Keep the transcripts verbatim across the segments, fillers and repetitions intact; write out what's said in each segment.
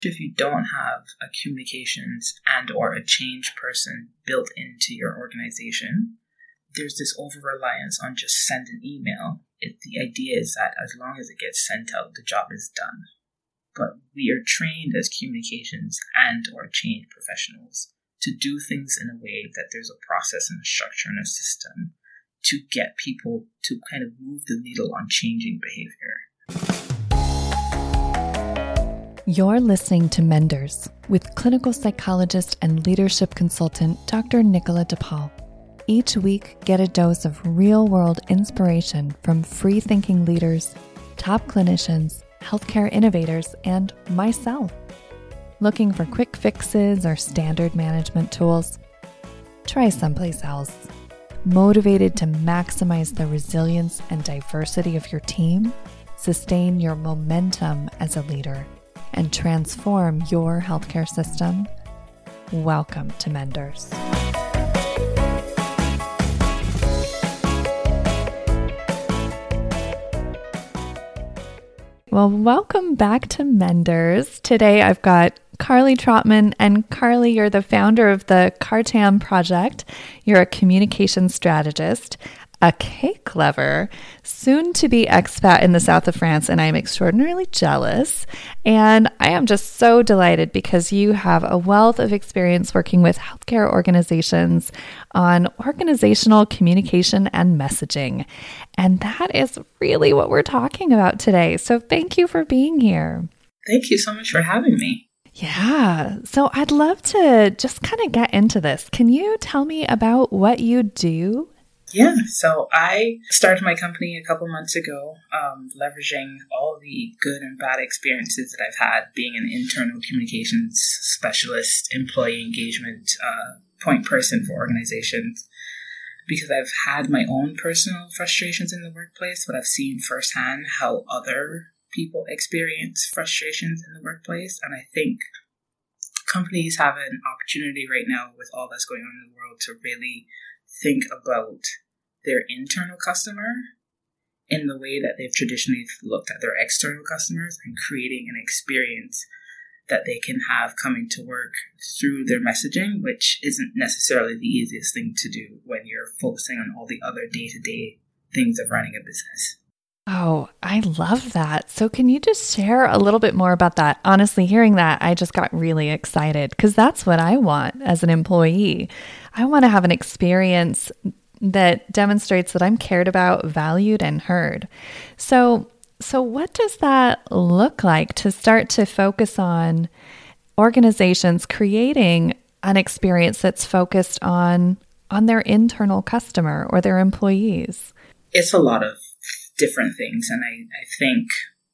If you don't have a communications and or a change person built into your organization, there's this over-reliance on just send an email. It, the idea is that as long as it gets sent out, the job is done. But we are trained as communications and or change professionals to do things in a way that there's a process and a structure and a system to get people to kind of move the needle on changing behavior. You're listening to Menders with clinical psychologist and leadership consultant Doctor Nicola DePaul. Each week, get a dose of real-world inspiration from free-thinking leaders, top clinicians, healthcare innovators, and myself. Looking for quick fixes or standard management tools? Try someplace else. Motivated to maximize the resilience and diversity of your team, sustain your momentum as a leader, and transform your healthcare system? Welcome to Menders. Well, welcome back to Menders. Today I've got Carly Trotman, and Carly, you're the founder of the Cartam Project. You're a communication strategist, a cake lover, soon to be expat in the south of France, and I'm extraordinarily jealous. And I am just so delighted because you have a wealth of experience working with healthcare organizations on organizational communication and messaging. And that is really what we're talking about today. So thank you for being here. Thank you so much for having me. Yeah. So I'd love to just kind of get into this. Can you tell me about what you do? Yeah, so I started my company a couple months ago, um, leveraging all the good and bad experiences that I've had being an internal communications specialist, employee engagement uh, point person for organizations, because I've had my own personal frustrations in the workplace, but I've seen firsthand how other people experience frustrations in the workplace. And I think companies have an opportunity right now with all that's going on in the world to really think about their internal customer in the way that they've traditionally looked at their external customers and creating an experience that they can have coming to work through their messaging, which isn't necessarily the easiest thing to do when you're focusing on all the other day-to-day things of running a business. Oh, I love that. So can you just share a little bit more about that? Honestly, hearing that, I just got really excited because that's what I want as an employee. I want to have an experience that demonstrates that I'm cared about, valued, and heard. So, so what does that look like to start to focus on organizations creating an experience that's focused on, on their internal customer or their employees? It's a lot of different things. And I, I think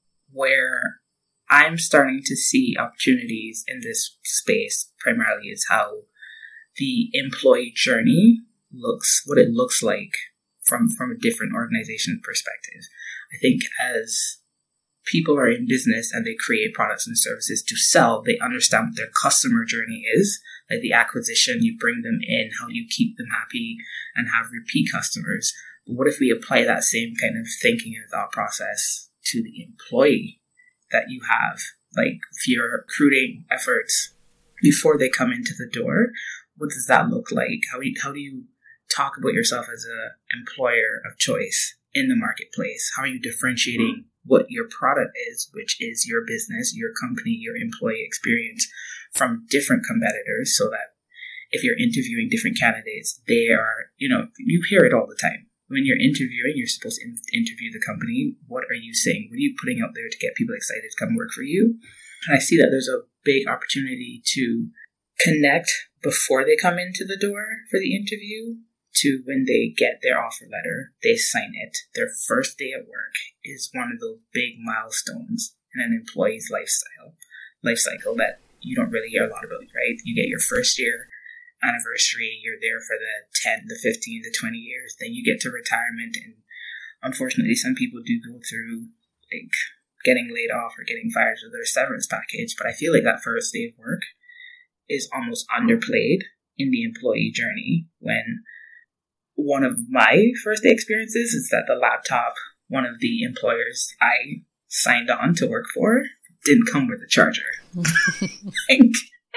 where I'm starting to see opportunities in this space primarily is how the employee journey looks, what it looks like from, from a different organization perspective. I think as people are in business and they create products and services to sell, they understand what their customer journey is, like the acquisition, you bring them in, how you keep them happy and have repeat customers. But what if we apply that same kind of thinking and thought process to the employee that you have? Like if you're recruiting efforts before they come into the door, what does that look like? How do you, how do you talk about yourself as an employer of choice in the marketplace? How are you differentiating what your product is, which is your business, your company, your employee experience from different competitors, so that if you're interviewing different candidates, they are, you know, you hear it all the time. When you're interviewing, you're supposed to in- interview the company. What are you saying? What are you putting out there to get people excited to come work for you? And I see that there's a big opportunity to connect before they come into the door for the interview to when they get their offer letter, they sign it. Their first day at work is one of those big milestones in an employee's lifestyle, life cycle that you don't really hear a lot about, right? You get your first year anniversary, you're there for the ten, the fifteen, the twenty years, then you get to retirement, and unfortunately some people do go through like getting laid off or getting fired with their severance package, but I feel like that first day of work is almost underplayed in the employee journey. When one of my first day experiences is that the laptop one of the employers I signed on to work for didn't come with a charger. Like,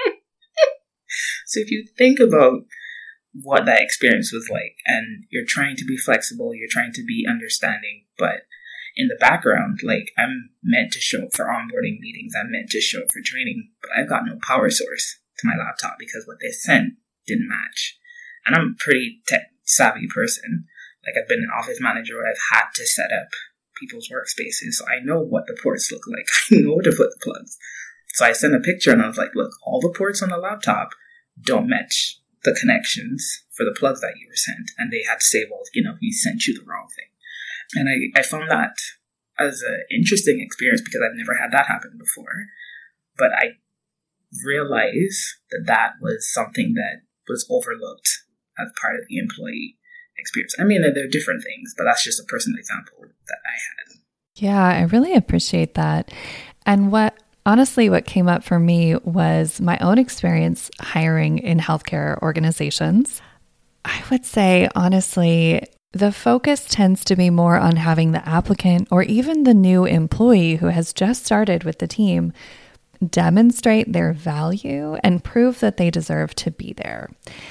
so if you think about what that experience was like, and you're trying to be flexible, you're trying to be understanding, but in the background, like, I'm meant to show up for onboarding meetings, I'm meant to show up for training, but I've got no power source to my laptop because what they sent didn't match. And I'm a pretty tech savvy person. Like, I've been an office manager where I've had to set up people's workspaces, so I know what the ports look like. I know where to put the plugs. So I sent a picture and I was like, look, all the ports on the laptop don't match the connections for the plugs that you were sent. And they had to say, well, you know, we sent you the wrong thing. And I, I found that as an interesting experience because I've never had that happen before. But I realized that that was something that was overlooked as part of the employee experience. I mean, there are different things, but that's just a personal example that I had. Yeah, I really appreciate that. And what honestly, what came up for me was my own experience hiring in healthcare organizations. I would say, honestly, the focus tends to be more on having the applicant or even the new employee who has just started with the team demonstrate their value and prove that they deserve to be there.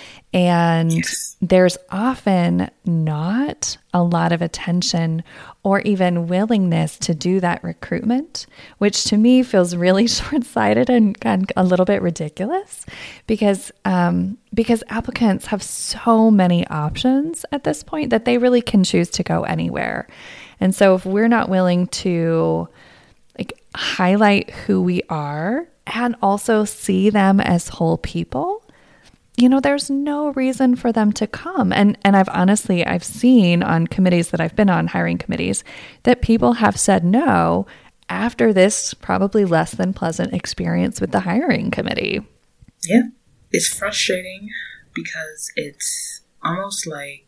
And yes. There's often not a lot of attention or even willingness to do that recruitment, which to me feels really short-sighted and, and a little bit ridiculous because um, because applicants have so many options at this point that they really can choose to go anywhere. And so if we're not willing to like highlight who we are and also see them as whole people, you know, there's no reason for them to come. And and I've honestly, I've seen on committees that I've been on, hiring committees, that people have said no after this probably less than pleasant experience with the hiring committee. Yeah, it's frustrating because it's almost like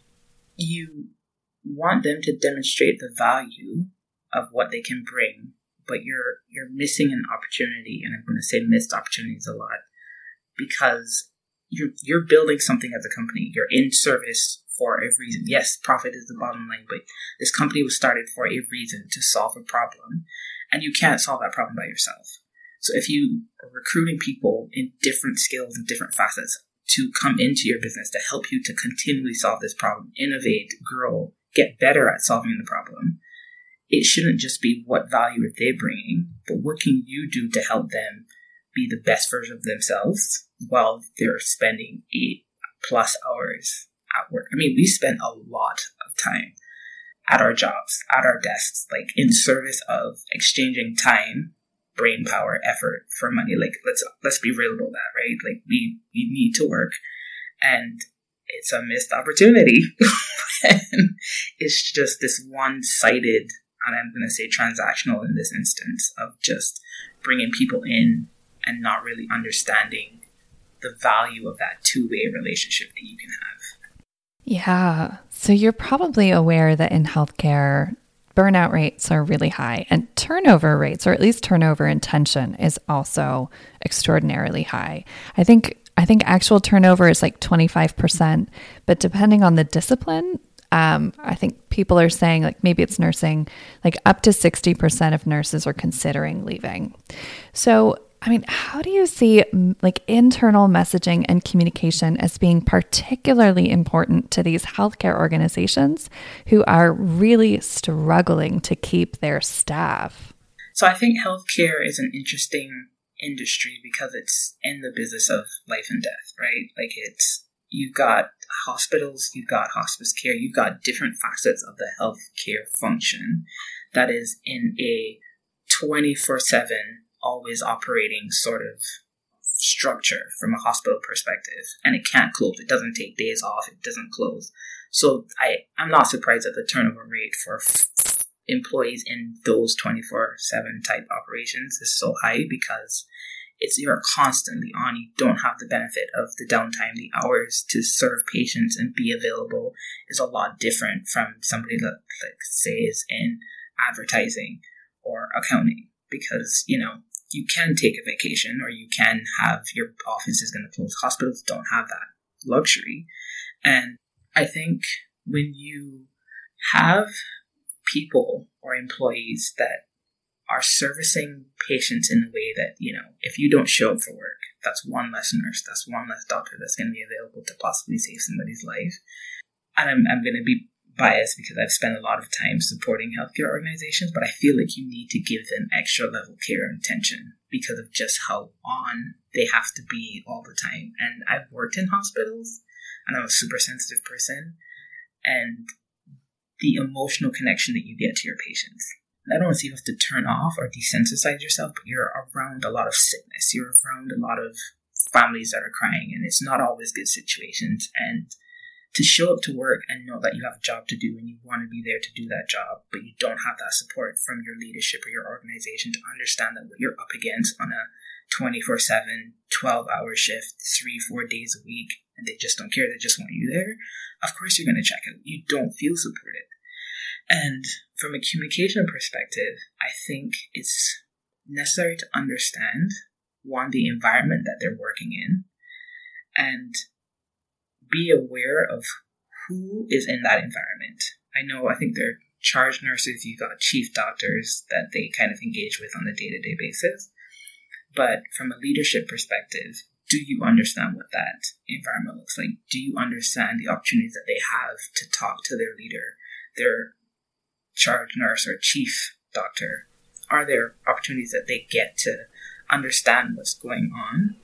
you want them to demonstrate the value of what they can bring, but you're you're missing an opportunity, and I'm going to say missed opportunities a lot, because You're, you're building something as a company. You're in service for a reason. Yes, profit is the bottom line, but this company was started for a reason, to solve a problem. And you can't solve that problem by yourself. So if you are recruiting people in different skills and different facets to come into your business to help you to continually solve this problem, innovate, grow, get better at solving the problem, it shouldn't just be what value are they bringing, but what can you do to help them be the best version of themselves while they're spending eight plus hours at work. I mean, we spend a lot of time at our jobs, at our desks, like in service of exchanging time, brain power, effort for money. Like, let's let's be real about that, right? Like, we, we need to work, and it's a missed opportunity. And it's just this one-sided, and I'm going to say transactional in this instance, of just bringing people in and not really understanding the value of that two-way relationship that you can have. Yeah. So you're probably aware that in healthcare, burnout rates are really high, and turnover rates, or at least turnover intention, is also extraordinarily high. I think I think actual turnover is like twenty-five percent, but depending on the discipline, um, I think people are saying, like, maybe it's nursing, like up to sixty percent of nurses are considering leaving. So I mean, how do you see like internal messaging and communication as being particularly important to these healthcare organizations who are really struggling to keep their staff? So I think healthcare is an interesting industry because it's in the business of life and death, right? Like, it's, you've got hospitals, you've got hospice care, you've got different facets of the healthcare function that is in a twenty-four seven always operating sort of structure from a hospital perspective, and it can't close. It doesn't take days off. It doesn't close. So I, I'm not surprised that the turnover rate for f- employees in those twenty-four seven type operations is so high, because it's, you're constantly on. You don't have the benefit of the downtime. The hours to serve patients and be available is a lot different from somebody that, like, say, is in advertising or accounting, because, you know, you can take a vacation, or you can have your office is going to close. Hospitals don't have that luxury. And I think when you have people or employees that are servicing patients in a way that, you know, if you don't show up for work, that's one less nurse, that's one less doctor that's going to be available to possibly save somebody's life. And I'm, I'm going to be biased because I've spent a lot of time supporting healthcare organizations, but I feel like you need to give them extra level care and attention because of just how on they have to be all the time. And I've worked in hospitals, and I'm a super sensitive person, and the emotional connection that you get to your patients. I don't want to say you have to turn off or desensitize yourself, but you're around a lot of sickness. You're around a lot of families that are crying, and it's not always good situations. And to show up to work and know that you have a job to do and you want to be there to do that job, but you don't have that support from your leadership or your organization to understand that what you're up against on a twenty-four seven, twelve-hour shift, three, four days a week, and they just don't care, they just want you there, of course you're going to check out. You don't feel supported. And from a communication perspective, I think it's necessary to understand, one, the environment that they're working in, and be aware of who is in that environment. I know, I think they're charge nurses, you got chief doctors that they kind of engage with on a day-to-day basis. But from a leadership perspective, do you understand what that environment looks like? Do you understand the opportunities that they have to talk to their leader, their charge nurse or chief doctor? Are there opportunities that they get to understand what's going on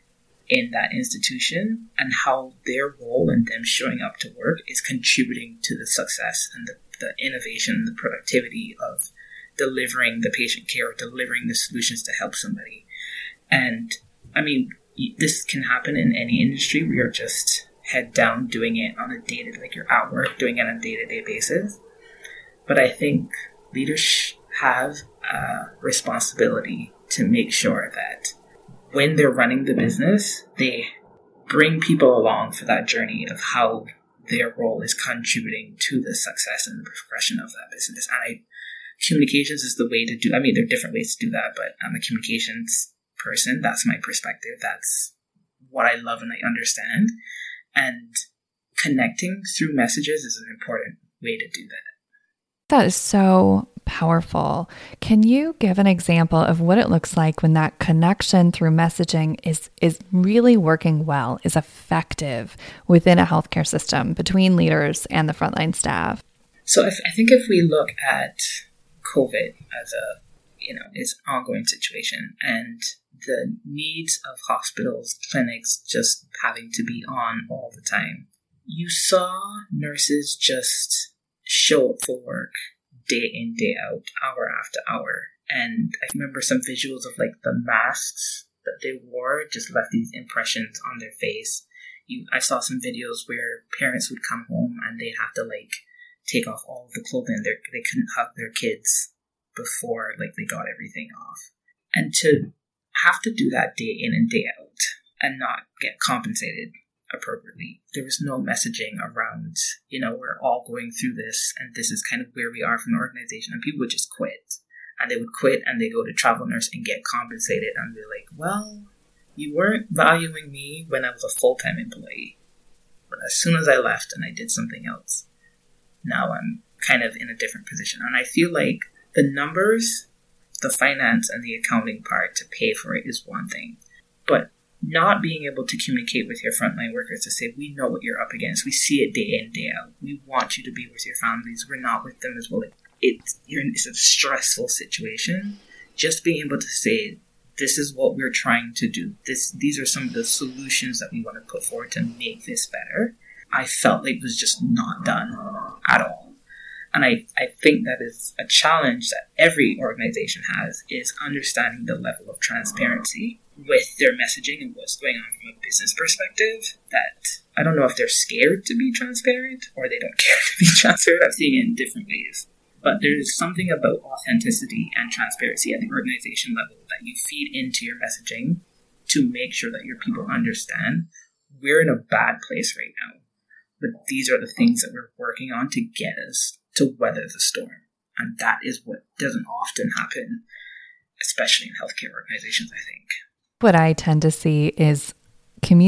in that institution and how their role in them showing up to work is contributing to the success and the, the innovation, the productivity of delivering the patient care, delivering the solutions to help somebody? And I mean, this can happen in any industry where you're just head down doing it on a day-to-day, like you're at work doing it on a day-to-day basis. But I think leaders have a responsibility to make sure that when they're running the business, they bring people along for that journey of how their role is contributing to the success and the progression of that business. And I, communications is the way to do, I mean, there are different ways to do that, but I'm a communications person. That's my perspective. That's what I love and I understand. And connecting through messages is an important way to do that. That is so powerful. Can you give an example of what it looks like when that connection through messaging is is really working well, is effective within a healthcare system between leaders and the frontline staff? So if, I think if we look at COVID as a, you know, it's an ongoing situation and the needs of hospitals, clinics just having to be on all the time, you saw nurses just show up for work day in, day out, hour after hour. And I remember some visuals of like the masks that they wore just left these impressions on their face. You, I saw some videos where parents would come home and they'd have to like take off all of the clothing. They're, they couldn't hug their kids before like they got everything off. And to have to do that day in and day out and not get compensated appropriately. There was no messaging around, you know, we're all going through this and this is kind of where we are from the organization. And people would just quit. And they would quit and they go to travel nurse and get compensated. And they're like, well, you weren't valuing me when I was a full-time employee. But as soon as I left and I did something else, now I'm kind of in a different position. And I feel like the numbers, the finance and the accounting part to pay for it is one thing. But not being able to communicate with your frontline workers to say, we know what you're up against. We see it day in, day out. We want you to be with your families. We're not with them as well. It's, you're in, it's a stressful situation. Just being able to say, this is what we're trying to do. This, these are some of the solutions that we want to put forward to make this better. I felt like it was just not done at all. And I, I think that is a challenge that every organization has, is understanding the level of transparency with their messaging and what's going on from a business perspective. That I don't know if they're scared to be transparent or they don't care to be transparent. I'm seeing it in different ways. But there's something about authenticity and transparency at the organization level that you feed into your messaging to make sure that your people understand we're in a bad place right now. But these are the things that we're working on to get us to weather the storm. And that is what doesn't often happen, especially in healthcare organizations, I think. What I tend to see is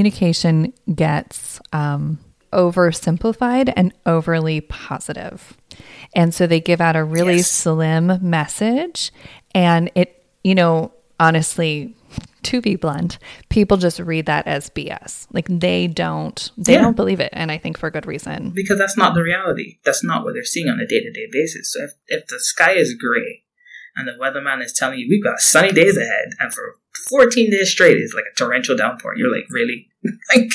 communication gets um, oversimplified and overly positive. And so they give out a really yes. slim message, and it, you know, honestly, to be blunt, people just read that as B S. Like they don't, they yeah. don't believe it. And I think for good reason. Because that's not the reality. That's not what they're seeing on a day-to-day basis. So if, if the sky is gray and the weatherman is telling you we've got sunny days ahead and for fourteen days straight it's like a torrential downpour, you're like, really? Like,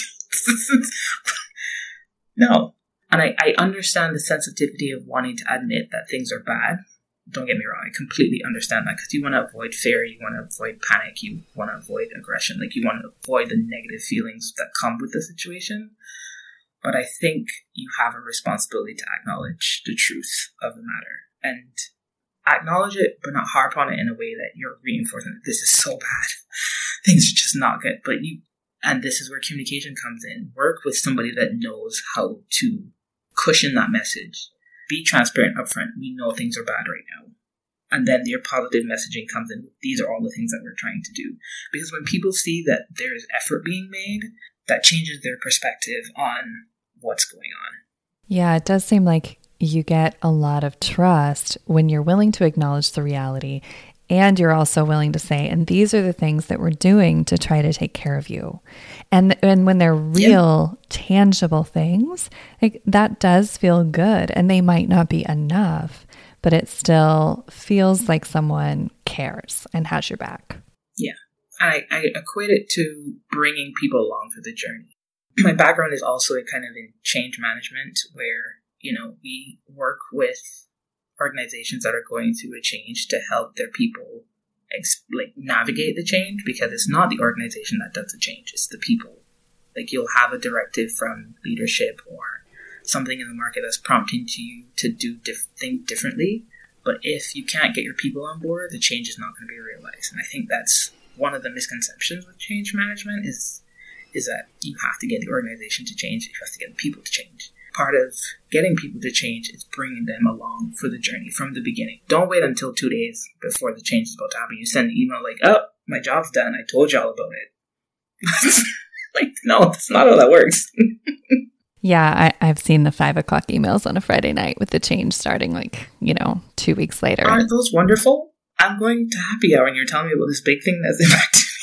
no. And I, I understand the sensitivity of wanting to admit that things are bad. Don't get me wrong, I completely understand that, because you want to avoid fear, you want to avoid panic, you want to avoid aggression, like you want to avoid the negative feelings that come with the situation. But I think you have a responsibility to acknowledge the truth of the matter and acknowledge it, but not harp on it in a way that you're reinforcing that this is so bad, things are just not good. But you, and this is where communication comes in. Work with somebody that knows how to cushion that message. Be transparent upfront. We know things are bad right now. And then your positive messaging comes in. These are all the things that we're trying to do. Because when people see that there's effort being made, that changes their perspective on what's going on. Yeah, it does seem like you get a lot of trust when you're willing to acknowledge the reality, and you're also willing to say, and these are the things that we're doing to try to take care of you. And and when they're real, yeah. tangible things, like that does feel good. And they might not be enough, but it still feels like someone cares and has your back. Yeah. I, I equate it to bringing people along for the journey. My background is also kind of in change management, where, you know, we work with organizations that are going through a change to help their people ex- like navigate the change, because it's not the organization that does the change, it's the people. Like you'll have a directive from leadership or something in the market that's prompting to you to do diff- things differently, but if you can't get your people on board, the change is not going to be realized. And I think that's one of the misconceptions with change management is is that you have to get the organization to change, you have to get the people to change. Part of getting people to change is bringing them along for the journey from the beginning. Don't wait until two days before the change is about to happen. You send an email like, oh, my job's done. I told y'all about it. Like, no, that's not how that works. Yeah, I, I've seen the five o'clock emails on a Friday night with the change starting like, you know, two weeks later. Aren't those wonderful? I'm going to happy hour and you're telling me about this big thing that's impacted me.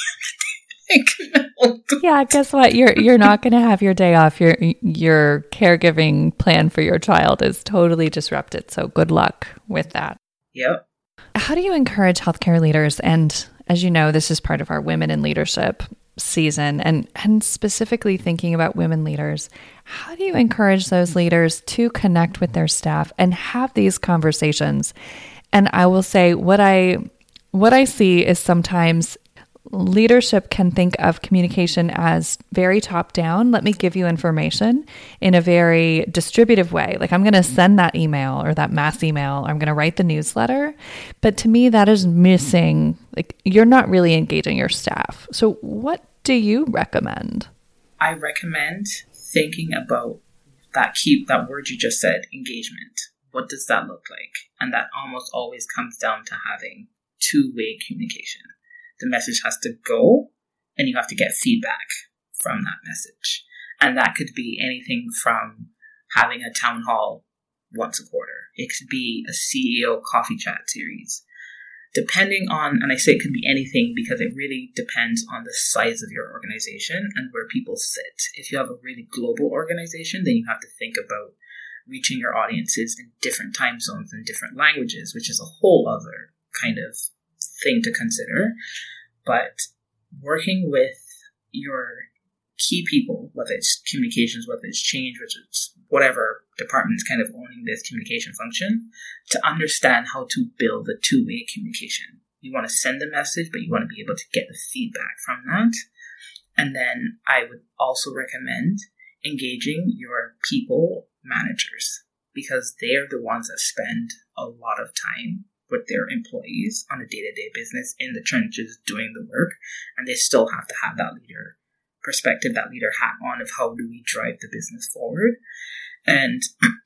Like, no. Yeah, guess what? You're you're not going to have your day off. Your your caregiving plan for your child is totally disrupted. So good luck with that. Yep. How do you encourage healthcare leaders? And as you know, this is part of our Women in Leadership season, and and specifically thinking about women leaders. How do you encourage those leaders to connect with their staff and have these conversations? And I will say what I what I see is sometimes leadership can think of communication as very top down. Let me give you information in a very distributive way. Like I'm going to send that email or that mass email, or I'm going to write the newsletter. But to me, that is missing. Like you're not really engaging your staff. So what do you recommend? I recommend thinking about that key, that word you just said, engagement. What does that look like? And that almost always comes down to having two-way communication. The message has to go, and you have to get feedback from that message. And that could be anything from having a town hall once a quarter. It could be a C E O coffee chat series. Depending on, and I say it could be anything because it really depends on the size of your organization and where people sit. If you have a really global organization, then you have to think about reaching your audiences in different time zones and different languages, which is a whole other kind of thing to consider. But working with your key people, whether it's communications, whether it's change, whether it's whatever department is kind of owning this communication function, to understand how to build a two-way communication. You want to send a message, but you want to be able to get the feedback from that. And then I would also recommend engaging your people managers, because they're the ones that spend a lot of time with their employees on a day-to-day business in the trenches doing the work, and they still have to have that leader perspective, that leader hat on of how do we drive the business forward. And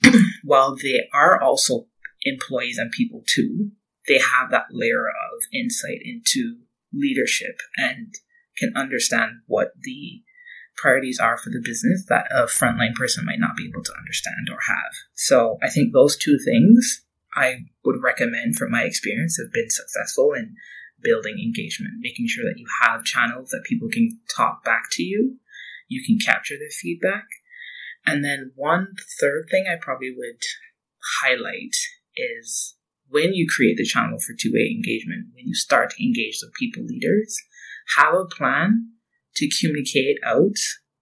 while they are also employees and people too, they have that layer of insight into leadership and can understand what the priorities are for the business that a frontline person might not be able to understand or have. So I think those two things I would recommend from my experience have been successful in building engagement, making sure that you have channels that people can talk back to you, you can capture their feedback. And then one third thing I probably would highlight is when you create the channel for two-way engagement, when you start to engage the people leaders, have a plan to communicate out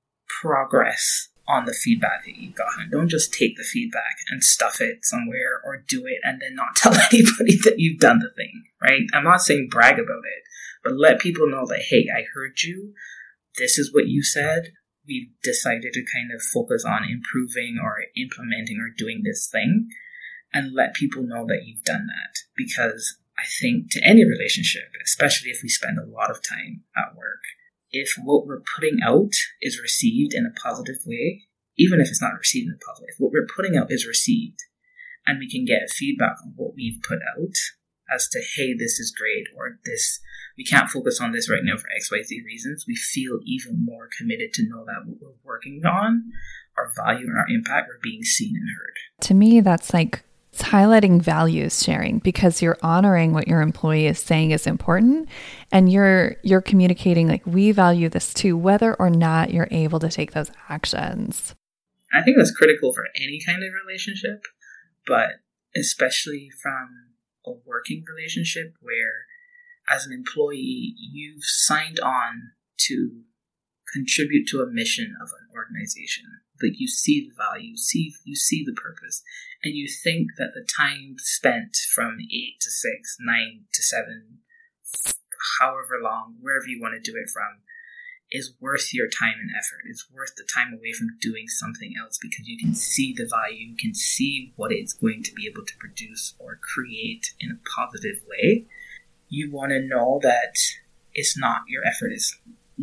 progress on the feedback that you've gotten. Don't just take the feedback and stuff it somewhere or do it and then not tell anybody that you've done the thing, right? I'm not saying brag about it, but let people know that, hey, I heard you. This is what you said. We've decided to kind of focus on improving or implementing or doing this thing, and let people know that you've done that. Because I think to any relationship, especially if we spend a lot of time at work, if what we're putting out is received in a positive way, even if it's not received in a positive way, if what we're putting out is received, and we can get feedback on what we've put out as to, hey, this is great, or this, we can't focus on this right now for X Y Z reasons, we feel even more committed to know that what we're working on, our value and our impact are being seen and heard. To me, that's like, it's highlighting values sharing, because you're honoring what your employee is saying is important, and you're you're communicating like, we value this too, whether or not you're able to take those actions. I think that's critical for any kind of relationship, but especially from a working relationship where as an employee, you've signed on to contribute to a mission of an organization. Like, you see the value, you see, you see the purpose, and you think that the time spent from eight to six, nine to seven, however long, wherever you want to do it from, is worth your time and effort. It's worth the time away from doing something else, because you can see the value, you can see what it's going to be able to produce or create in a positive way. You want to know that it's not, your effort is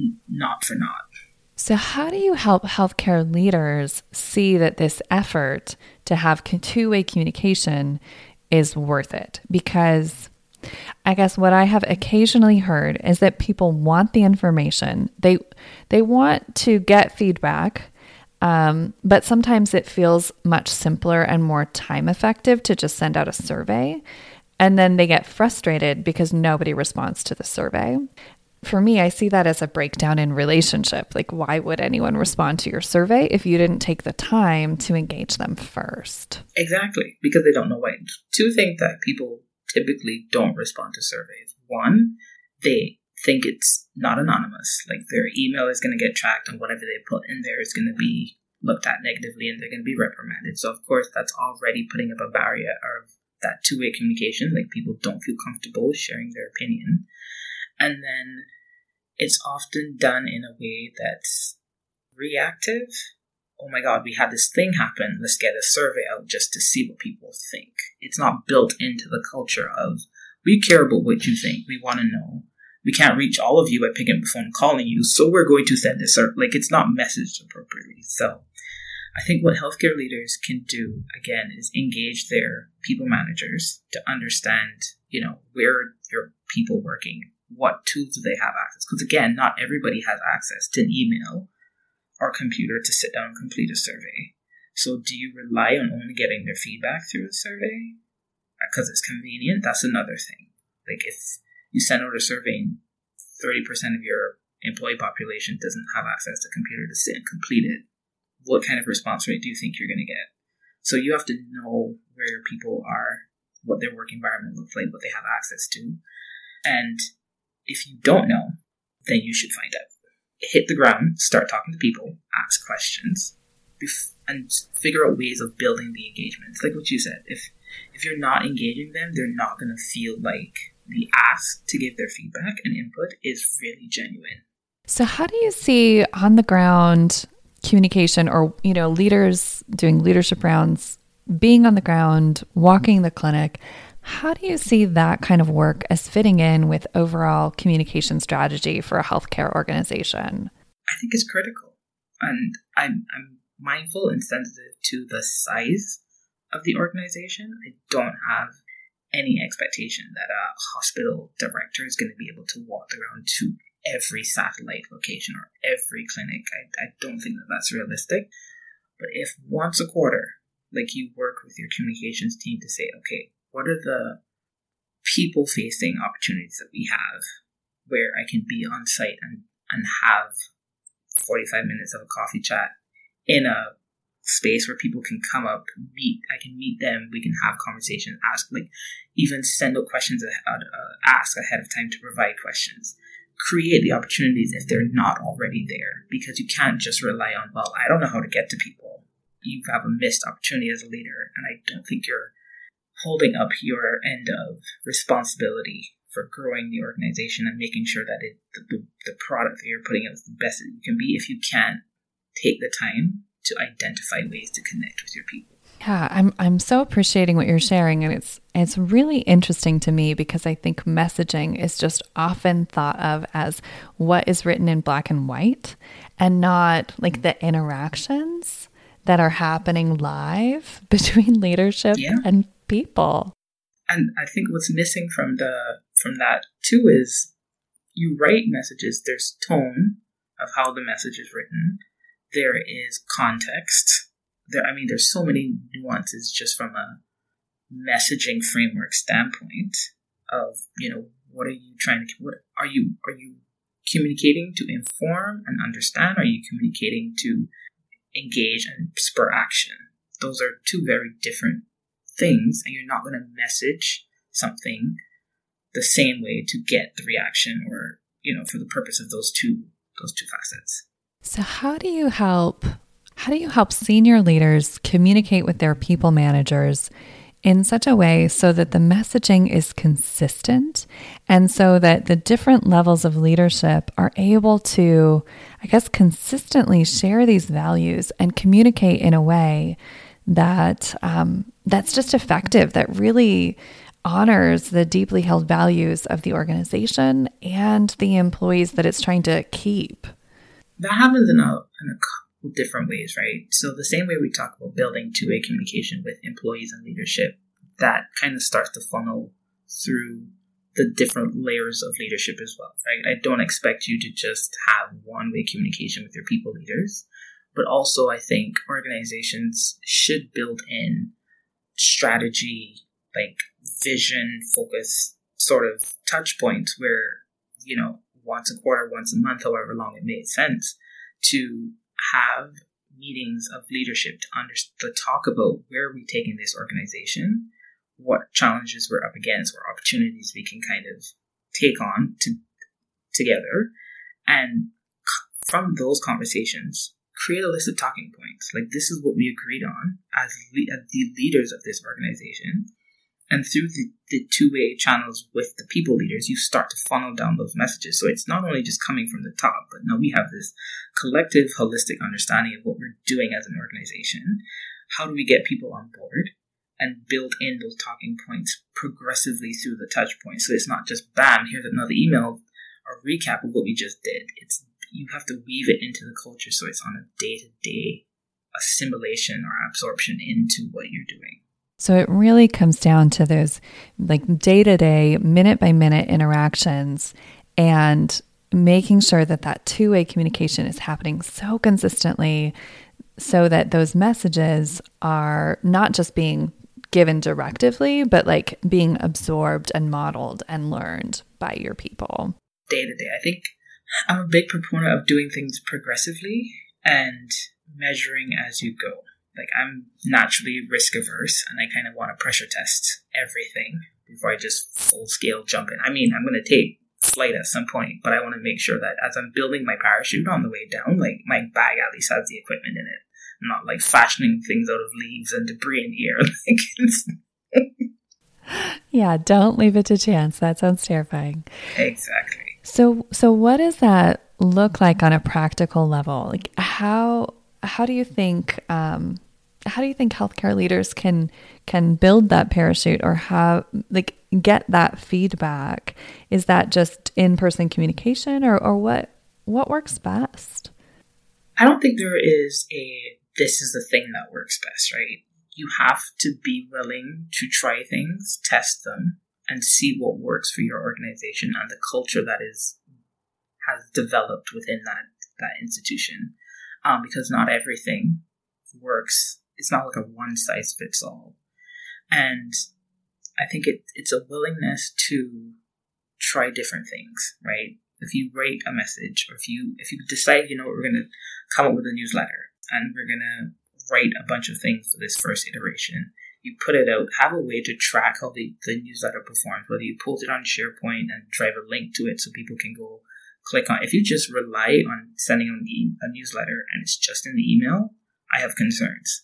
not for naught. So how do you help healthcare leaders see that this effort to have two-way communication is worth it? Because I guess what I have occasionally heard is that people want the information. They they want to get feedback, um, but sometimes it feels much simpler and more time effective to just send out a survey. And then they get frustrated because nobody responds to the survey. For me, I see that as a breakdown in relationship. Like, why would anyone respond to your survey if you didn't take the time to engage them first? Exactly, because they don't know why. Two things that people typically don't respond to surveys. One, they think it's not anonymous. Like, their email is going to get tracked, and whatever they put in there is going to be looked at negatively, and they're going to be reprimanded. So, of course, that's already putting up a barrier of that two-way communication. Like, people don't feel comfortable sharing their opinion. And then it's often done in a way that's reactive. Oh my God, we had this thing happen. Let's get a survey out just to see what people think. It's not built into the culture of, we care about what you think. We want to know. We can't reach all of you by picking up the phone and calling you, so we're going to send this. Or, like, it's not messaged appropriately. So I think what healthcare leaders can do, again, is engage their people managers to understand, you know, where are your people working? What tools do they have access? Because again, not everybody has access to an email or computer to sit down and complete a survey. So do you rely on only getting their feedback through a survey because it's convenient? That's another thing. Like, if you send out a survey and thirty percent of your employee population doesn't have access to a computer to sit and complete it, what kind of response rate do you think you're going to get? So you have to know where your people are, what their work environment looks like, what they have access to. And if you don't know, then you should find out. Hit the ground, start talking to people, ask questions, and figure out ways of building the engagement. It's like what you said. If if you're not engaging them, they're not going to feel like the ask to give their feedback and input is really genuine. So how do you see on the ground communication, or, you know, leaders doing leadership rounds, being on the ground, walking the clinic? How do you see that kind of work as fitting in with overall communication strategy for a healthcare organization? I think it's critical. And I'm, I'm mindful and sensitive to the size of the organization. I don't have any expectation that a hospital director is going to be able to walk around to every satellite location or every clinic. I, I don't think that that's realistic. But if once a quarter, like you work with your communications team to say, okay, what are the people-facing opportunities that we have where I can be on site and, and have forty-five minutes of a coffee chat in a space where people can come up, meet, I can meet them, we can have conversation, ask, like even send out questions, ahead, uh, ask ahead of time to provide questions. Create the opportunities if they're not already there, because you can't just rely on, well, I don't know how to get to people. You have a missed opportunity as a leader, and I don't think you're holding up your end of responsibility for growing the organization and making sure that it the, the product that you're putting out is the best that you can be if you can't take the time to identify ways to connect with your people. Yeah, I'm I'm so appreciating what you're sharing, and it's it's really interesting to me because I think messaging is just often thought of as what is written in black and white and not like the interactions that are happening live between leadership yeah. and people. And I think what's missing from the from that too is you write messages, there's tone of how the message is written. There is context. There, I mean, there's so many nuances just from a messaging framework standpoint of, you know, what are you trying to, what are you, are you communicating to inform and understand? Are you communicating to engage and spur action? Those are two very different things, and you're not going to message something the same way to get the reaction or, you know, for the purpose of those two, those two facets. So how do you help How do you help senior leaders communicate with their people managers in such a way so that the messaging is consistent and so that the different levels of leadership are able to, I guess, consistently share these values and communicate in a way that um, that's just effective, that really honors the deeply held values of the organization and the employees that it's trying to keep? That happens in a, in a different ways, right? So the same way we talk about building two-way communication with employees and leadership, that kind of starts to funnel through the different layers of leadership as well, right? I don't expect you to just have one-way communication with your people leaders, but also I think organizations should build in strategy, like vision, focus sort of touch points where, you know, once a quarter, once a month, however long it made sense, to have meetings of leadership to, under, to talk about where are we taking this organization, what challenges we're up against, what opportunities we can kind of take on to, together. And from those conversations, create a list of talking points. Like, this is what we agreed on as, le- as the leaders of this organization. And through the, the two-way channels with the people leaders, you start to funnel down those messages. So it's not only just coming from the top, but now we have this collective, holistic understanding of what we're doing as an organization. How do we get people on board and build in those talking points progressively through the touch points? So it's not just, bam, here's another email or recap of what we just did. It's you have to weave it into the culture so it's on a day-to-day assimilation or absorption into what you're doing. So it really comes down to those like day-to-day, minute-by-minute interactions and making sure that that two-way communication is happening so consistently so that those messages are not just being given directively, but like being absorbed and modeled and learned by your people. Day-to-day. I think I'm a big proponent of doing things progressively and measuring as you go. Like, I'm naturally risk averse and I kind of want to pressure test everything before I just full scale jump in. I mean, I'm going to take flight at some point, but I want to make sure that as I'm building my parachute on the way down, like my bag at least has the equipment in it. I'm not like fashioning things out of leaves and debris in the air. Yeah, don't leave it to chance. That sounds terrifying. Exactly. So, so what does that look like on a practical level? Like, how how do you think um, how do you think healthcare leaders can can build that parachute or how like get that feedback? Is that just in-person communication, or or what what works best? I don't think there is a this is the thing that works best, right? You have to be willing to try things, test them, and see what works for your organization and the culture that is has developed within that, that institution. Um, because not everything works. It's not like a one size fits all. And I think it, it's a willingness to try different things, right? If you write a message, or if you if you decide, you know, we're going to come up with a newsletter and we're going to write a bunch of things for this first iteration, you put it out, have a way to track how the, the newsletter performs, whether you pulled it on SharePoint and drive a link to it so people can go click on. If you just rely on sending a newsletter and it's just in the email, I have concerns,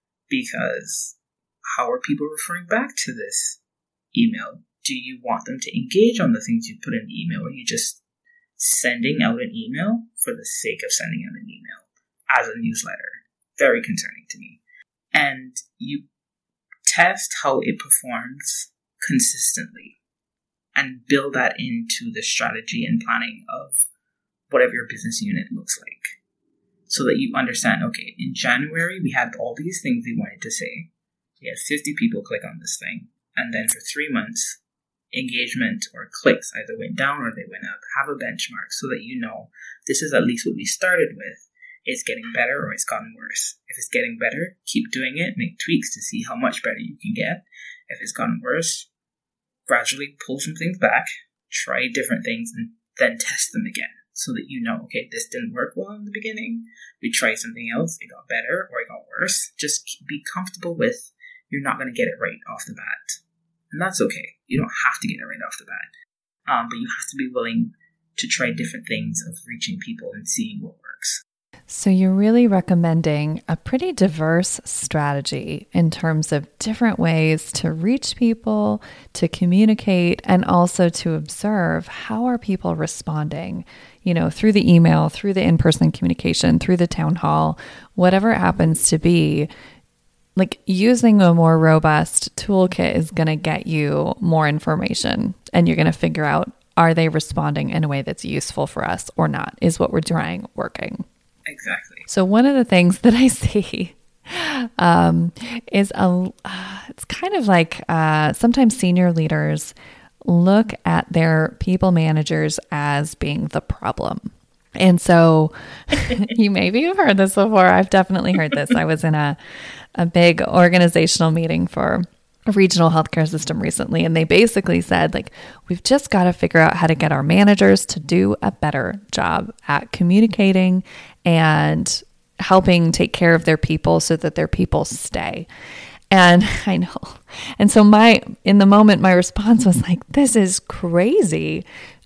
because how are people referring back to this email? Do you want them to engage on the things you put in the email, or are you just sending out an email for the sake of sending out an email as a newsletter? Very concerning to me. And you test how it performs consistently and build that into the strategy and planning of whatever your business unit looks like, so that you understand, okay, in January, we had all these things we wanted to say. We had fifty people click on this thing. And then for three months, engagement or clicks either went down or they went up. Have a benchmark so that you know this is at least what we started with. It's getting better or it's gotten worse. If it's getting better, keep doing it. Make tweaks to see how much better you can get. If it's gotten worse, gradually pull some things back, try different things, and then test them again, so that you know, okay, this didn't work well in the beginning. We tried something else, it got better or it got worse. Just be comfortable with you're not going to get it right off the bat. And that's okay. You don't have to get it right off the bat. Um, but you have to be willing to try different things of reaching people and seeing what works. So you're really recommending a pretty diverse strategy in terms of different ways to reach people, to communicate, and also to observe how are people responding, you know, through the email, through the in-person communication, through the town hall, whatever it happens to be. Like, using a more robust toolkit is going to get you more information, and you're going to figure out, are they responding in a way that's useful for us or not? Is what we're trying working? Exactly. So one of the things that I see um, is a, uh, it's kind of like uh, sometimes senior leaders look at their people managers as being the problem. And so you maybe have heard this before. I've definitely heard this. I was in a, a big organizational meeting for a regional healthcare system recently, and they basically said, like, we've just got to figure out how to get our managers to do a better job at communicating and helping take care of their people so that their people stay. And I know. And so my, in the moment, my response was like, this is crazy.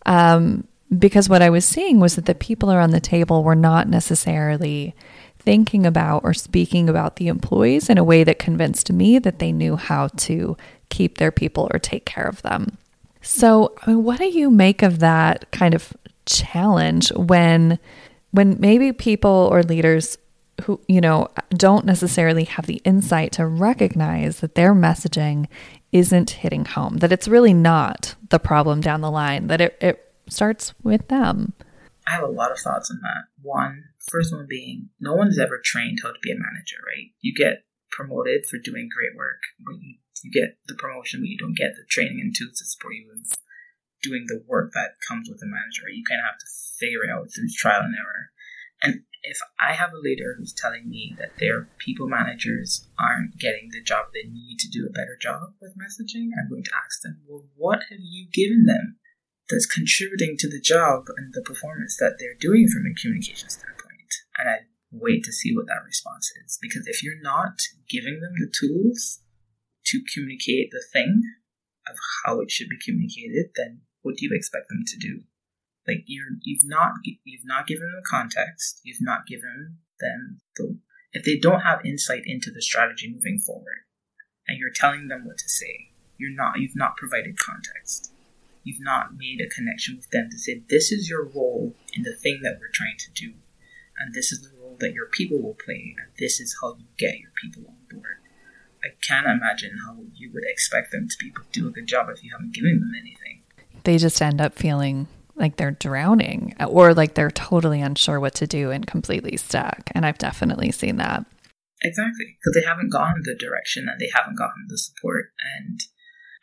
Um, Because what I was seeing was that the people around the table were not necessarily thinking about or speaking about the employees in a way that convinced me that they knew how to keep their people or take care of them. So, I mean, what do you make of that kind of challenge when, when maybe people or leaders who, you know, don't necessarily have the insight to recognize that their messaging isn't hitting home, that it's really not the problem down the line, that it, it starts with them? I have a lot of thoughts on that. One, first one being, no one's ever trained how to be a manager, right? You get promoted for doing great work, but you, you get the promotion, but you don't get the training and tools to support you in doing the work that comes with a manager. You kind of have to figure it out through trial and error. And if I have a leader who's telling me that their people managers aren't getting the job they need to do a better job with messaging, I'm going to ask them, well, what have you given them that's contributing to the job and the performance that they're doing from a communication standpoint? And I wait to see what that response is. Because if you're not giving them the tools to communicate the thing of how it should be communicated, then what do you expect them to do? Like, you're, you've not you've not given them context. You've not given them the... If they don't have insight into the strategy moving forward, and you're telling them what to say, you're not you've not provided context. You've not made a connection with them to say, this is your role in the thing that we're trying to do, and this is the role that your people will play, and this is how you get your people on board. I can't imagine how you would expect them to be able to do a good job if you haven't given them anything. They just end up feeling like they're drowning, or like they're totally unsure what to do and completely stuck. And I've definitely seen that. Exactly. Because they haven't gotten the direction and they haven't gotten the support. And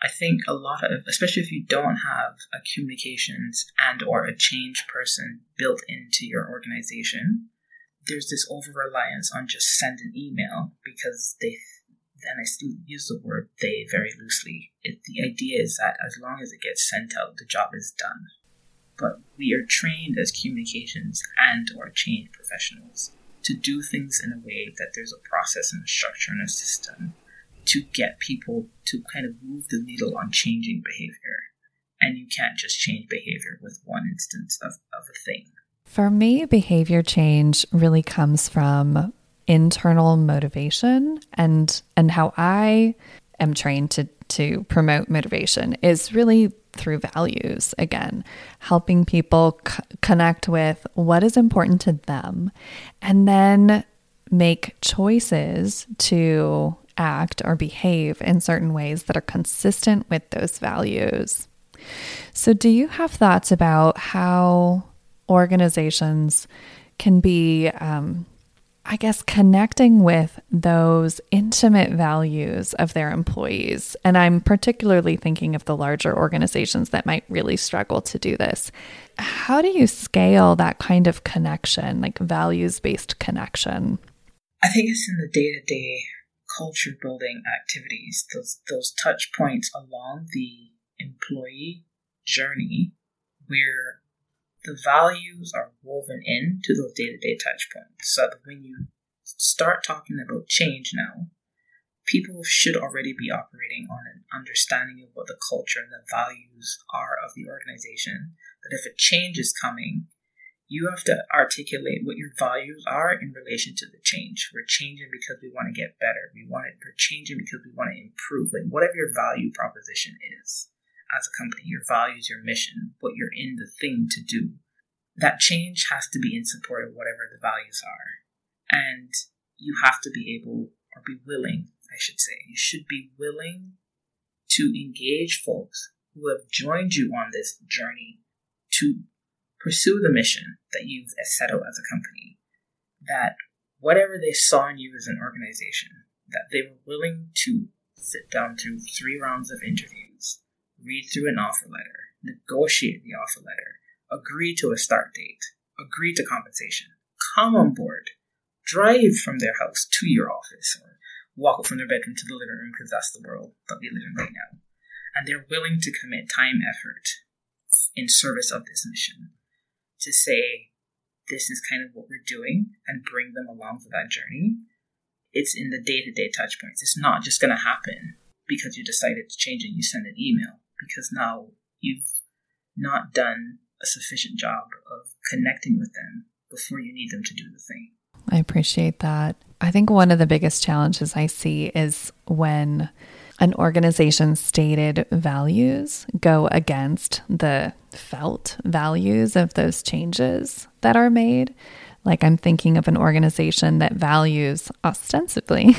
I think a lot of, especially if you don't have a communications and or a change person built into your organization, there's this over-reliance on just send an email because they, and I still use the word they very loosely. It, the idea is that as long as it gets sent out, the job is done. But we are trained as communications and or change professionals to do things in a way that there's a process and a structure and a system to get people to kind of move the needle on changing behavior. And you can't just change behavior with one instance of, of a thing. For me, behavior change really comes from internal motivation, and and how I am trained to to promote motivation is really through values. Again, helping people c- connect with what is important to them, and then make choices to act or behave in certain ways that are consistent with those values. So do you have thoughts about how organizations can be, um, I guess, connecting with those intimate values of their employees? And I'm particularly thinking of the larger organizations that might really struggle to do this. How do you scale that kind of connection, like values-based connection? I think it's in the day-to-day culture building activities, those those touch points along the employee journey where the values are woven into those day-to-day touch points. So that when you start talking about change now, people should already be operating on an understanding of what the culture and the values are of the organization. That if a change is coming, you have to articulate what your values are in relation to the change. We're changing because we want to get better. We want it, we're changing because we want to improve. Like whatever your value proposition is as a company, your values, your mission, what you're in the thing to do, that change has to be in support of whatever the values are. And you have to be able, or be willing, I should say, you should be willing to engage folks who have joined you on this journey to pursue the mission that you've set out as a company, that whatever they saw in you as an organization, that they were willing to sit down through three rounds of interviews, read through an offer letter, negotiate the offer letter, agree to a start date, agree to compensation, come on board, drive from their house to your office, or walk from their bedroom to the living room because that's the world that we live in right now. And they're willing to commit time, effort in service of this mission, to say, this is kind of what we're doing, and bring them along for that journey. It's in the day-to-day touch points. It's not just going to happen because you decided to change and you send an email, because now you've not done a sufficient job of connecting with them before you need them to do the thing. I appreciate that. I think one of the biggest challenges I see is when an organization's stated values go against the felt values of those changes that are made. Like I'm thinking of an organization that values ostensibly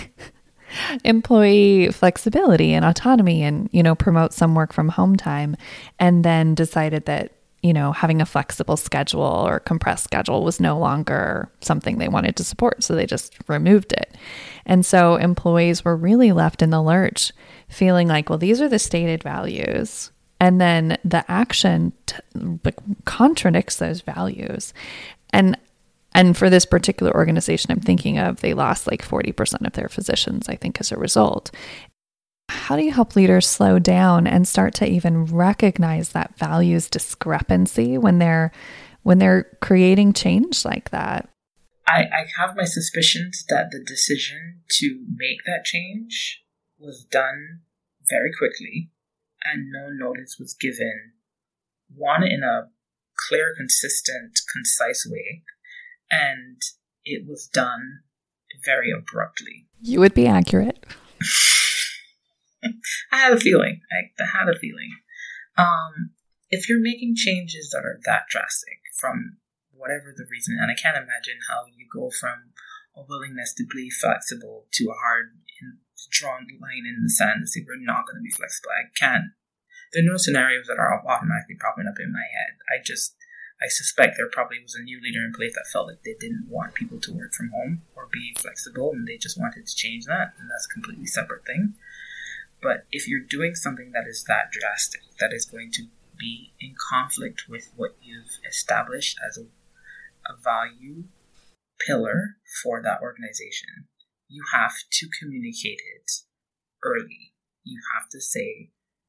employee flexibility and autonomy and, you know, promote some work from home time, and then decided that, you know, having a flexible schedule or compressed schedule was no longer something they wanted to support. So they just removed it. And so employees were really left in the lurch, feeling like, well, these are the stated values. And then the action t- like, contradicts those values. And and for this particular organization I'm thinking of, they lost like forty percent of their physicians, I think, as a result. How do you help leaders slow down and start to even recognize that values discrepancy when they're when they're creating change like that? I, I have my suspicions that the decision to make that change was done very quickly and no notice was given, one, in a clear, consistent, concise way, and it was done very abruptly. You would be accurate. I had a feeling. I, I had a feeling. Um, if you're making changes that are that drastic from whatever the reason, and I can't imagine how you go from a willingness to be flexible to a hard drawn line in the sand to say we're not going to be flexible. I can't. There are no scenarios that are automatically popping up in my head. I just, I suspect there probably was a new leader in place that felt like they didn't want people to work from home or be flexible, and they just wanted to change that, and that's a completely separate thing. But if you're doing something that is that drastic, that is going to be in conflict with what you've established as a, a value pillar for that organization, you have to communicate it early. You have to say,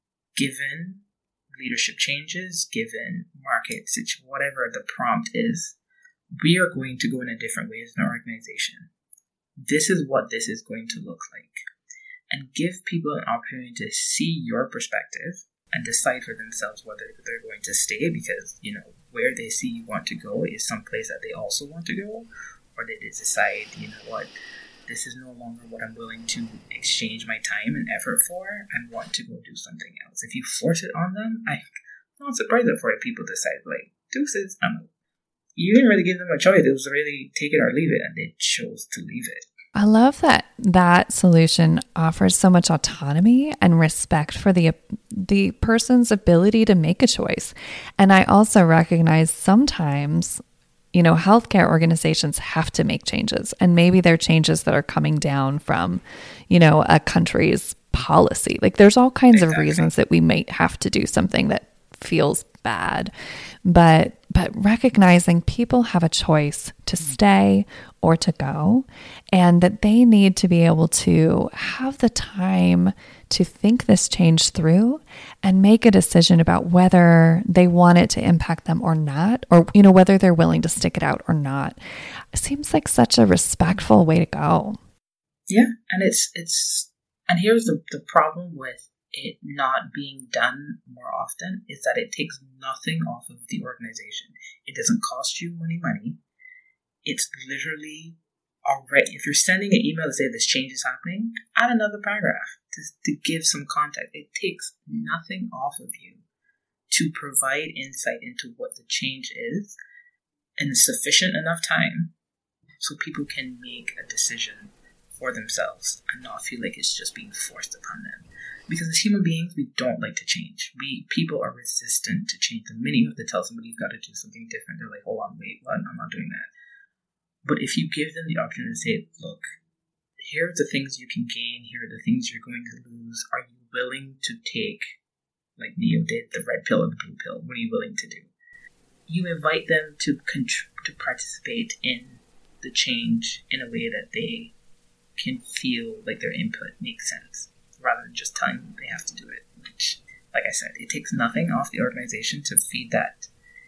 given leadership changes, given market situation, whatever the prompt is, we are going to go in a different way as an organization. This is what this is going to look like. And give people an opportunity to see your perspective and decide for themselves whether they're going to stay because, you know, where they see you want to go is someplace that they also want to go, or they decide, you know what, this is no longer what I'm willing to exchange my time and effort for and want to go do something else. If you force it on them, I'm not surprised that for people decide, like, deuces, I'm out. You didn't really give them a choice. It was really take it or leave it, and they chose to leave it. I love that that solution offers so much autonomy and respect for the the person's ability to make a choice. And I also recognize sometimes, you know, healthcare organizations have to make changes, and maybe they're changes that are coming down from, you know, a country's policy. Like there's all kinds exactly. of reasons that we might have to do something that feels bad, but but recognizing people have a choice to stay or to go, and that they need to be able to have the time to think this change through and make a decision about whether they want it to impact them or not, or, you know, whether they're willing to stick it out or not. It seems like such a respectful way to go. Yeah. And it's, it's, and here's the, the problem with it not being done more often is that it takes nothing off of the organization. It doesn't cost you money, money. It's literally already, if you're sending an email to say this change is happening, add another paragraph to, to give some context. It takes nothing off of you to provide insight into what the change is in sufficient enough time so people can make a decision for themselves and not feel like it's just being forced upon them. Because as human beings, we don't like to change. We people are resistant to change. The minute you have to tell somebody you've got to do something different, they're like, hold on, wait, what? I'm not doing that. But if you give them the opportunity to say, look, here are the things you can gain, here are the things you're going to lose. Are you willing to take, like Neo did, the red pill or the blue pill? What are you willing to do? You invite them to contr- to participate in the change in a way that they can feel like their input makes sense, rather than just telling them they have to do it. Which, like I said, it takes nothing off the organization to feed that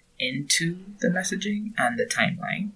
into the messaging and the timeline.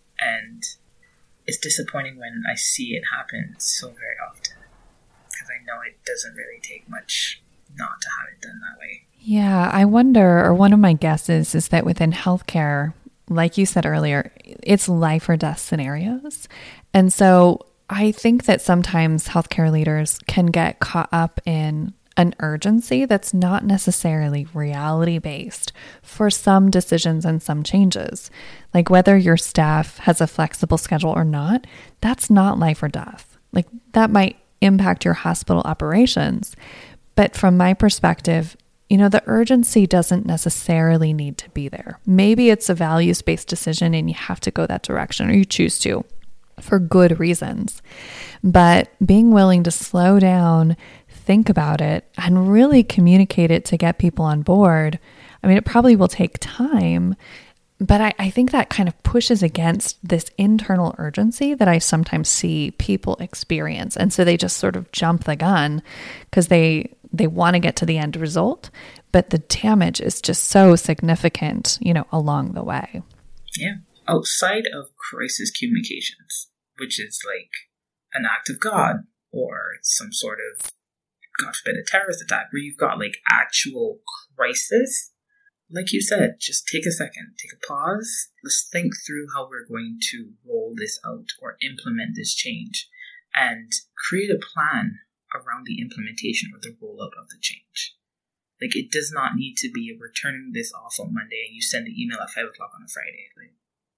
And it's disappointing when I see it happen so very often, because I know it doesn't really take much not to have it done that way. Yeah, I wonder, or one of my guesses is that within healthcare, like you said earlier, it's life or death scenarios. And so I think that sometimes healthcare leaders can get caught up in an urgency that's not necessarily reality-based for some decisions and some changes. Like whether your staff has a flexible schedule or not, that's not life or death. Like that might impact your hospital operations. But from my perspective, you know, the urgency doesn't necessarily need to be there. Maybe it's a values-based decision and you have to go that direction, or you choose to for good reasons. But being willing to slow down, think about it, and really communicate it to get people on board, I mean, it probably will take time, but I, I think that kind of pushes against this internal urgency that I sometimes see people experience. And so they just sort of jump the gun because they they want to get to the end result, but the damage is just so significant, you know, along the way. Yeah. Outside of crisis communications, which is like an act of God or some sort of, God forbid, a terrorist attack where you've got like actual crisis, like you said, just take a second, take a pause. Let's think through how we're going to roll this out or implement this change and create a plan around the implementation or the rollout of the change. Like, it does not need to be we're turning this off on Monday and you send an email at five o'clock on a Friday. Like,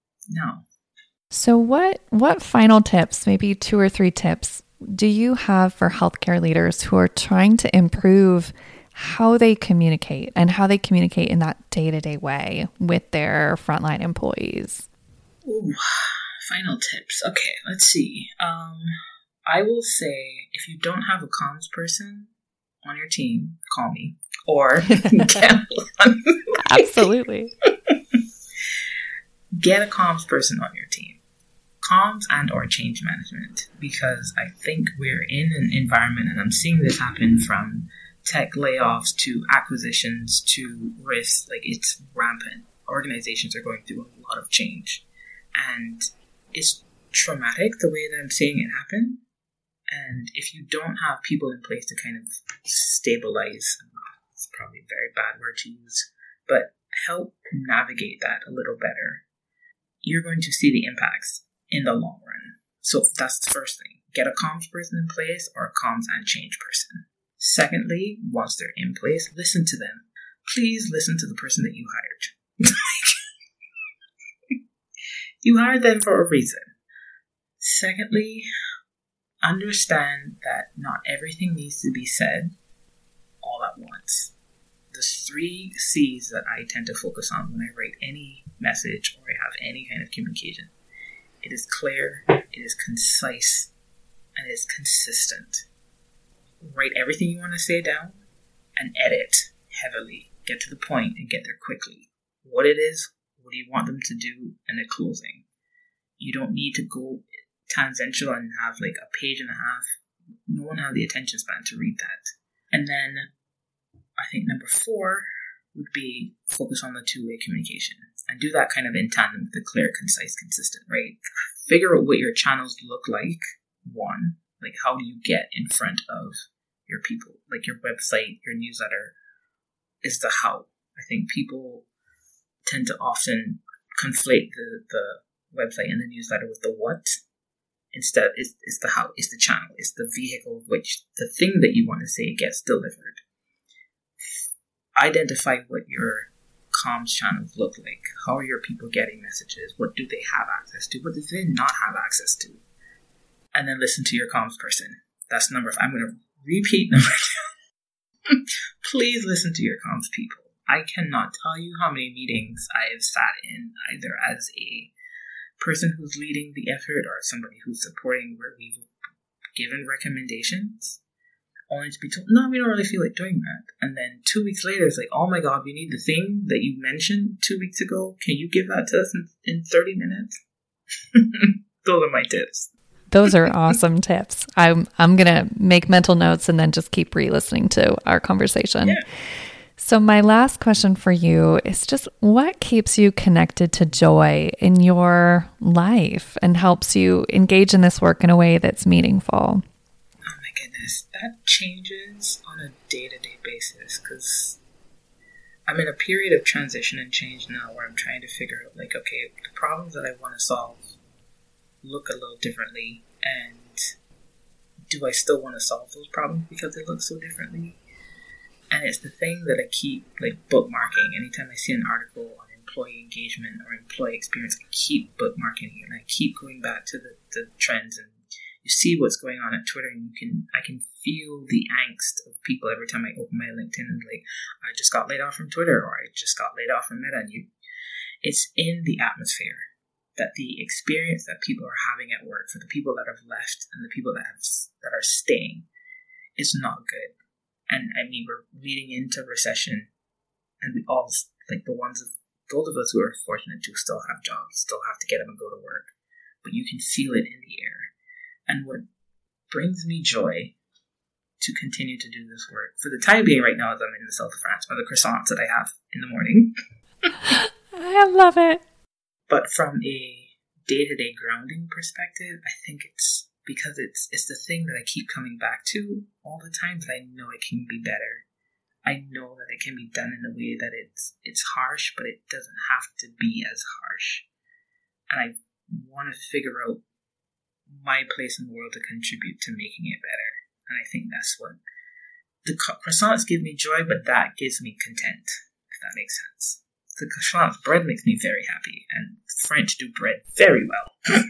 no. So what what final tips, maybe two or three tips, do you have for healthcare leaders who are trying to improve how they communicate and how they communicate in that day-to-day way with their frontline employees? Ooh, final tips. Okay, let's see. Um, I will say if you don't have a comms person, on your team, call me. Or get one. Absolutely. Get a comms person on your team. Comms and or change management. Because I think we're in an environment, and I'm seeing this happen from tech layoffs to acquisitions to rifts. Like, it's rampant. Organizations are going through a lot of change. And it's traumatic the way that I'm seeing it happen. And if you don't have people in place to kind of stabilize, it's probably a very bad word to use, but help navigate that a little better, you're going to see the impacts in the long run. So that's the first thing. Get a comms person in place or a comms and change person. Secondly, once they're in place, listen to them. Please listen to the person that you hired. You hired them for a reason. Secondly, understand that not everything needs to be said all at once. The three C's that I tend to focus on when I write any message or I have any kind of communication. It is clear, it is concise, and it is consistent. Write everything you want to say down and edit heavily. Get to the point and get there quickly. What it is, what do you want them to do, and the closing. You don't need to go tangential and have like a page and a half. No one has the attention span to read that. And then I think number four would be focus on the two-way communication and do that kind of in tandem with the clear, concise, consistent, right? Figure out what your channels look like. One, like how do you get in front of your people? Like your website, your newsletter is the how. I think people tend to often conflate the, the website and the newsletter with the what. Instead, it's, it's the how, it's the channel, it's the vehicle which the thing that you want to say gets delivered. Identify what your comms channels look like. How are your people getting messages? What do they have access to? What do they not have access to? And then listen to your comms person. That's number five. I'm going to repeat number two. Please listen to your comms people. I cannot tell you how many meetings I have sat in, either as a person who's leading the effort or somebody who's supporting, where we've given recommendations only to be told, no, we don't really feel like doing that. And then two weeks later, it's like, oh my God, we need the thing that you mentioned two weeks ago. Can you give that to us in, in thirty minutes? Those are my tips. Those are awesome tips. I'm I'm going to make mental notes and then just keep re-listening to our conversation. Yeah. So my last question for you is just what keeps you connected to joy in your life and helps you engage in this work in a way that's meaningful? Oh my goodness, that changes on a day-to-day basis because I'm in a period of transition and change now where I'm trying to figure out like, okay, the problems that I want to solve look a little differently, and do I still want to solve those problems because they look so differently? And it's the thing that I keep like bookmarking. Anytime I see an article on employee engagement or employee experience, I keep bookmarking it and I keep going back to the, the trends. And you see what's going on at Twitter, and you can I can feel the angst of people every time I open my LinkedIn and like, I just got laid off from Twitter, or I just got laid off from Meta. And you, it's in the atmosphere that the experience that people are having at work, for the people that have left and the people that have that are staying, is not good. And I mean, we're leading into recession, and we all, like the ones of those of us who are fortunate to still have jobs, still have to get up and go to work, but you can feel it in the air. And what brings me joy to continue to do this work for the time being right now, as I'm in the south of France, are the croissants that I have in the morning. I love it. But from a day-to-day grounding perspective, I think it's because it's it's the thing that I keep coming back to all the time, that I know it can be better. I know that it can be done in a way that it's it's harsh, but it doesn't have to be as harsh. And I want to figure out my place in the world to contribute to making it better. And I think that's what the croissants give me joy, but that gives me content, if that makes sense. The croissants bread makes me very happy, and French do bread very well.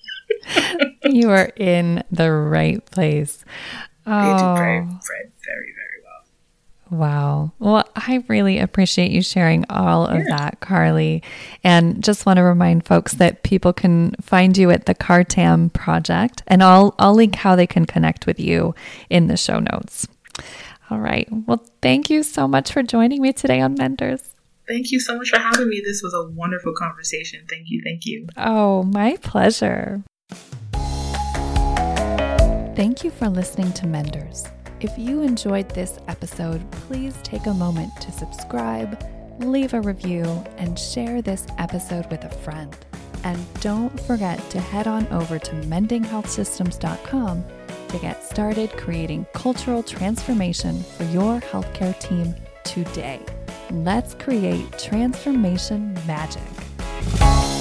You are in the right place. Oh. They do bread, bread very, very well. Wow. Well, I really appreciate you sharing all of yeah. that, Carly. And just want to remind folks that people can find you at the Cartam Project, and I'll, I'll link how they can connect with you in the show notes. All right. Well, thank you so much for joining me today on Menders. Thank you so much for having me. This was a wonderful conversation. Thank you. Thank you. Oh, my pleasure. Thank you for listening to Menders. If you enjoyed this episode, please take a moment to subscribe, leave a review, and share this episode with a friend. And don't forget to head on over to mending health systems dot com to get started creating cultural transformation for your healthcare team today. Let's create transformation magic.